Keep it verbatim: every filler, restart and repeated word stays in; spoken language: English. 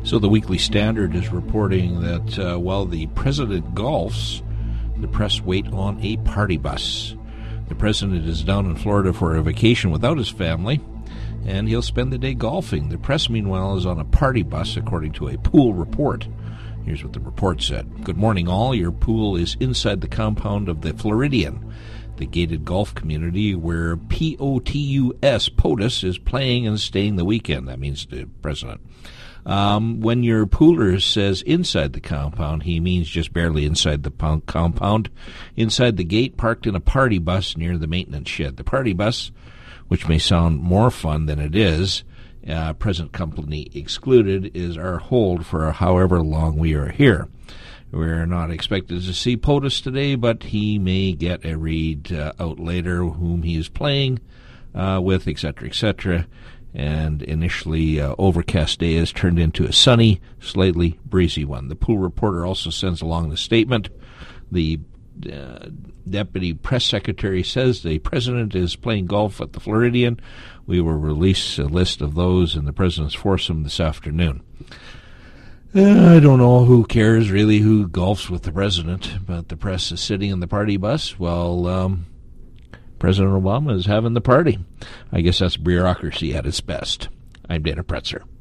So the Weekly Standard is reporting that uh, while the president golfs, the press wait on a party bus. The president is down in Florida for a vacation without his family, and he'll spend the day golfing. The press, meanwhile, is on a party bus, according to a pool report. Here's what the report said. Good morning, all. Your pool is inside the compound of the Floridian, the gated golf community where P O T U S, POTUS, is playing and staying the weekend. That means the president. Um, when your pooler says inside the compound, he means just barely inside the po- compound, inside the gate, parked in a party bus near the maintenance shed. The party bus, which may sound more fun than it is, uh, present company excluded, is our hold for however long we are here. We're not expected to see POTUS today, but he may get a read uh, out later whom he is playing uh, with, et cetera, et cetera. And initially, uh, overcast day has turned into a sunny, slightly breezy one. The pool reporter also sends along the statement. The uh, deputy press secretary says the president is playing golf at the Floridian. We will release a list of those in the president's foursome this afternoon. Uh, I don't know who cares really who golfs with the president, but the press is sitting in the party bus while um, President Obama is having the party. I guess that's bureaucracy at its best. I'm Dana Pretzer.